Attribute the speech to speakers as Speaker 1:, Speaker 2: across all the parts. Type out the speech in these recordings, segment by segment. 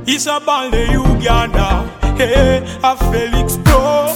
Speaker 1: Isabelle Uganda, hey, a Felix Pro,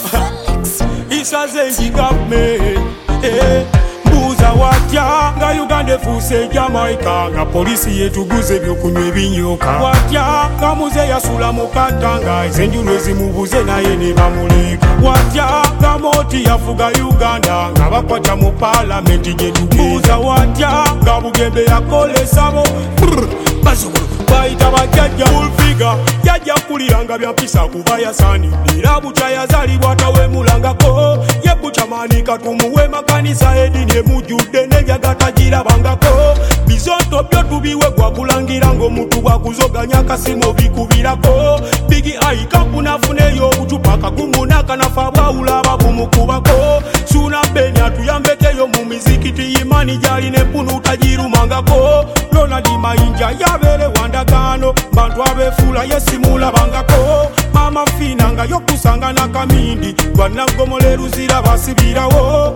Speaker 1: Isa Zengi Government, hey, Mbuza watya, nga Uganda efuse Jamaica, nga polisi yetuguze byokunywa ebinyoka. Watya, nga muze yasula mukatanga, ezenjulo ezimubuze naye ne bamuleka. Watya, nga Moti yafuga Uganda, nga bakwata mu palamenti gye tugenda. Mbuza watya, nga Bugembe yakolesa bo, bazukulu bayita bajjajja Bulfiga yajja kuliranga byampisa kuba yasaanira butya yazaalibwa tawemulangako ye butya manika tumuwe makanisa edini emujjudde n'ebyagatagirabangako bizonto byo tubiwe gwakulangira ng'omuntu bwakuzoganya akasimu bikubirako bigi aikapu nafuneyo obucupa kagumu n'akanafa bwawula ababumukubako suna beni atuyambekeyo mu mizikiti imani gyali n'empunu tagirumangako Ronald Mayinja yabeere wandagano bantu abefuula yesimulabangako mama fina nga yokusanga nakamindi lwanagomole luzira basibirawo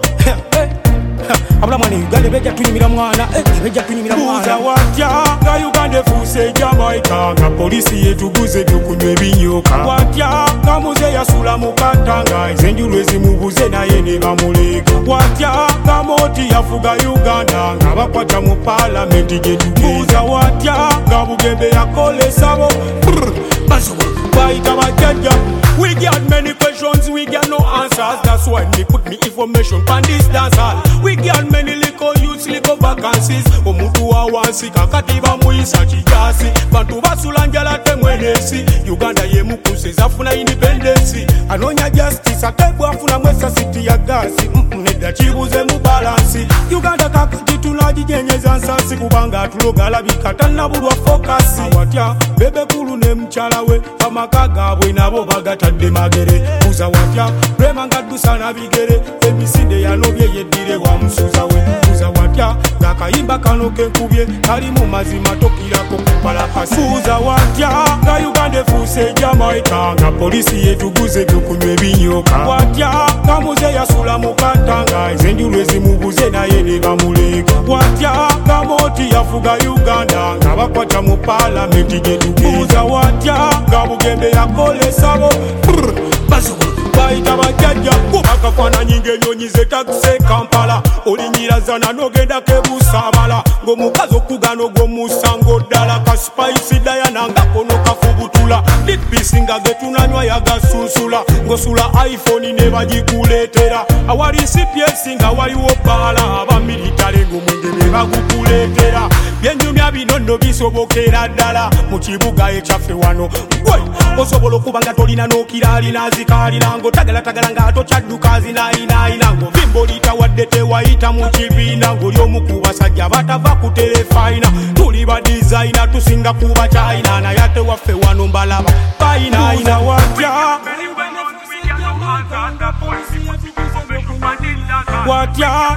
Speaker 1: abulamwana Uganda beja tunyumira mwana beja tunyumira mwana watya nga Uganda efuse Jamaica nga polisi yetuguze ebyokunywa ebinyoka watya nga muze yasula mukatanga ezenjulo ezimubuze naye ne bamuleka watya nga Moti yafuga Uganda nga bakwata mu palamenti gye tugenda watya nga Bugembe yakolesa bo bazukulu bayita bajjajja. We got many questions, we got no answers. That's why me put me information on this dance hall. We got many little youths, little vacancies. Omuntu awansika kati bamuyisa kijasi. Bantu basula njala temwenesi. Uganda ye mukuseza afuna independence. Anonya justice akebwa afuna mwesa city ya gasi. Neda chibuze mu balance. Uganda kakati tunajijenyeza nsasi kubanga tulogala bikata nabulwa focus. Watya bebe kulu ne mchala we amaka gabwe nabo bagatadde magere buza watya rema ngadusa na bigere emisinde yanobye yeddire wa musuza we buza watya ngakayimba kano kenkubye kali mu mazima tokirako kupala kasi buza watya nga Uganda efuse Jamaica nga polisi yetuguze ebyokunywa ebinyoka watya nga muze yasula mukatanga ezenjulo ezimubuze naye ne bamuleka watya nga Moti yafuga Uganda nga bakwata mu palamenti gye tugenda watya nga Bugembe yakolesa bo bazukulu bayita bajjajja kubakafaananyi ng'ennyonyi zetakise Kampala olinyiraza n'ogenda kebusabala ng'omukazi okugana ogw'omusango ddala kasipayisi Diana nga kono kafubutula dipisi nga getunanywa yagasunsula ng'osula iPhone ne bagikuleetera awali CPS nga waliwo bbaala abamilitale ng'omwenge be bagukuleetera byenjumya bino nno bisobokera ddala mu kibuga ekyaffe wano gwe osobola okuba nga tolina n'okiraalina zikaalina ng'otagalatagala ng'atokyadduka zinaayinaayina ng'ovimba oliyita wadde tewayita mu kibiina ng'oli omu ku basajja batava ku terefayina tuli ba dizayina tusinga kuba kyayina naye ate waffe wano mbalaba bayinaayina watya watya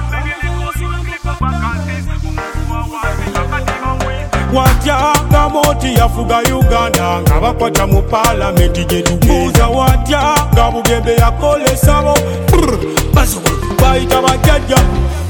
Speaker 1: watya nga Moti yafuga Uganda nga bakwata mu palamenti gye tugenda watya nga Bugembe yakolesa bo bazukulu bayita bajjajja